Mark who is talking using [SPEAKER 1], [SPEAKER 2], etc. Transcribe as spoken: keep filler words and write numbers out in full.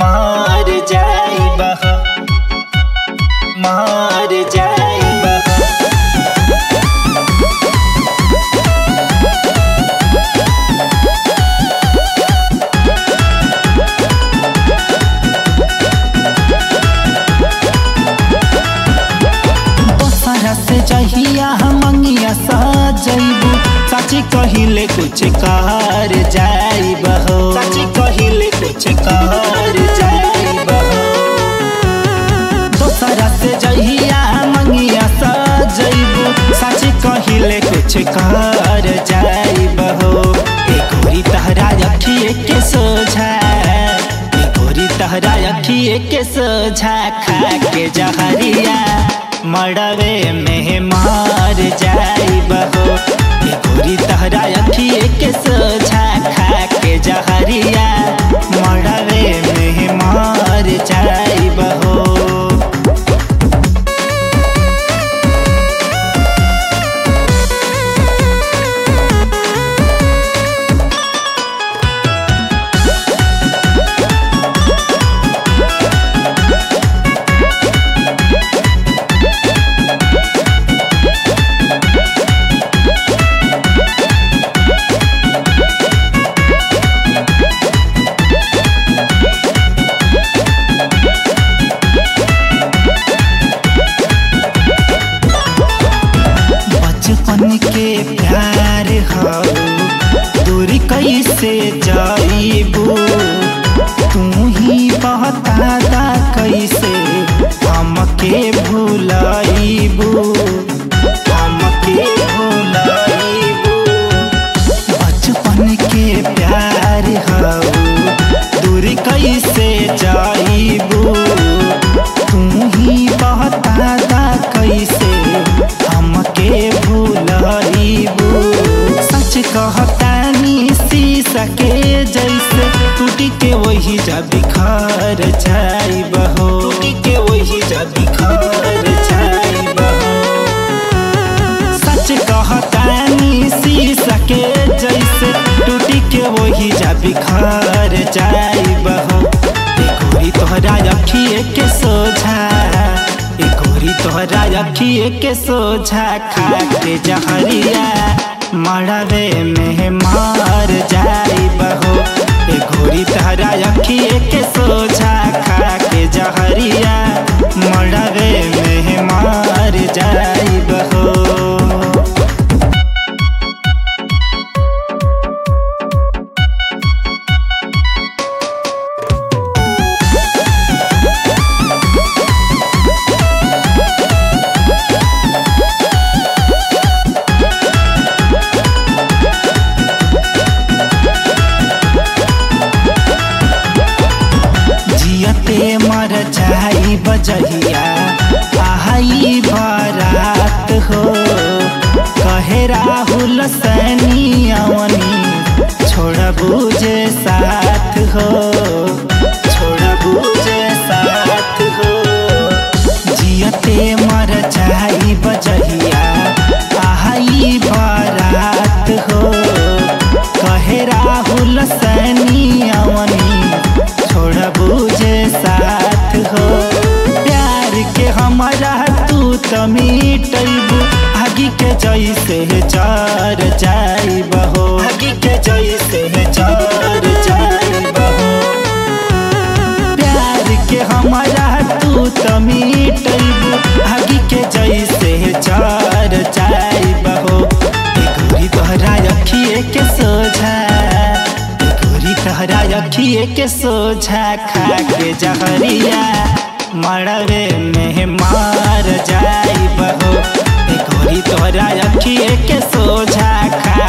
[SPEAKER 1] मार जाइब हो, मार जाइब हो। बसरा से जहिया मंगिया सजैबू, सची कहिले कुछ कर जाइब हो, सची कहिले कुछ कर जाइब हो। दोसरा से जहिया मंगिया सजैबू, सची कहिले कुछ कर जाइब हो। ए गोरी तहरा अखिए के सोझा, ए गोरी तहरा अखिए के सोझा, खा के जहरिया मड़वे में मार जाइब हो। ए गोरी तहरा अखिए के सोझा, खा के जहरिया मड़वे में मार जाइब हो। बचपन के प्यार हो, दूरी कैसे जाइबू, तू ही बता दा कैसे हमके भुलाइबू, हमके भुलाइबू। बचपन के प्यार हो, दूरी कैसे जाइबू, तू ही बता दा कैसे हमके भुलाइबू। सच कहतानी शीशा के जैसे, टूटी के वही जा बिखर जाइब हो, टूटी के वही जा बिखर जाइब हो। सच कहतानी शीशा के जैसे, टूटी के वही जा बिखर जाइब हो। ए गोरी तोहरा अखिए के सोझा, ए गोरी तोहरा अखिए के सोझा, खा के जहरिया मड़वे में मार जाइब हो। ए गोरी तोहरा अखिए के सोझा, खा के जहरिया मड़वे में मार जाइब हो। जियते मर जाइब जहिया आई बारात हो, कहे राहुल सैनी अवनी छोड़बू जे साथ हो, छोड़बू जे साथ हो। जियते मर जाइब जहिया आई बारात हो, कहे राहुल सैनी अवनी छोड़बू जे साथ हो। प्यार के हमारा तू तो मिटैबू, आगी के जैसे चर जाइब हो, आगी के जैसे चर जाइब हो। प्यार के हमारा तू तो मिटैबू, आगी के जैसे चर जाइब हो। ए गोरी तोहरा अखिए के सोझा, तोहरा अखिए के सोझा, खा के जहरिया मड़वे में मार जाइब हो। ए गोरी तोहरा अखिए के सोझा, खा